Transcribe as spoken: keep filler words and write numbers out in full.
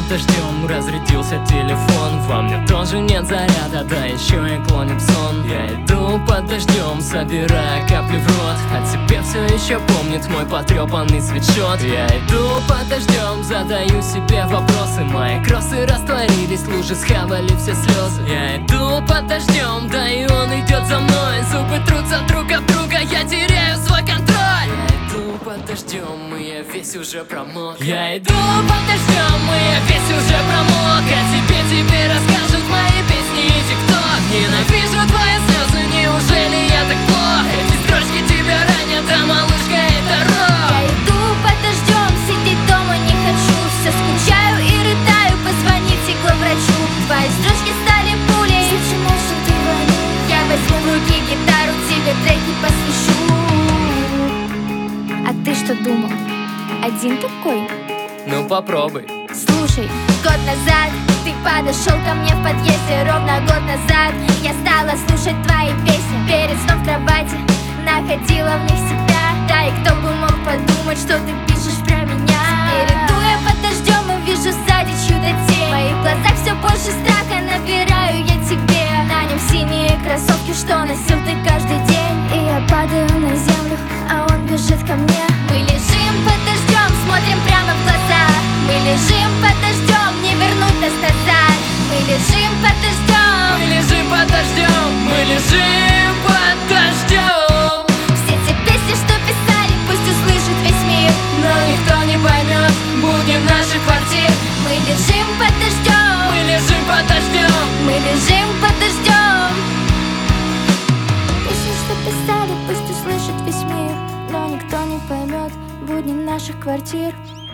под дождем разрядился телефон. Во мне тоже нет заряда, да еще и клонит в сон. Я иду под дождем, собирая капли в рот. А тебе все еще помнит мой потрепанный свитшот. Я иду под дождем, задаю себе вопросы. Мои кроссы растворились, лужи схавали все слезы. Я иду под дождем, да и он идет за мной. Зубы трутся друг об друга, я теряю свой контроль. Я иду под дождем, и я весь уже промок. Я иду под дождем, и я весь уже промок. А тебе теперь расскажут мои песни и тикток. Ненавижу твои слезы, неужели я так плох? Эти строчки тебя ранят, а малышка это рок. Я иду под дождем, сидеть дома не хочу. Все скучаю и рыдаю, позвоните главврачу. Твои строчки стали пулей, почему же ты звонишь? Я возьму в руки гитару, тебе треки посвящу. А ты что думал? Один такой? Ну попробуй. Слушай, год назад ты подошел ко мне в подъезде. Ровно год назад я стала слушать твои песни. Перед сном в кровати находила в них себя. Да и кто бы мог подумать, что ты пишешь про меня. Теперь иду я под дождем и вижу сзади чудо тень. В моих глазах все больше страха, набираю я тебе. На нем синие кроссовки, что носил ты каждый день. И я падаю на землю, а он бежит ко мне. Мы лежим под дождем, смотрим прямо в глаза. Мы лежим под дождем, не вернуть нас назад. Мы лежим под дождем, Мы лежим под дождем, мы лежим под дождем. все те песни, что писали, пусть услышит весь мир. Но никто не поймет будни наших квартир. Мы лежим под дождем, Мы лежим под дождем. мы лежим под дождем. Песни, что писали, пусть услышит весь мир. Но никто не поймет будни наших квартир.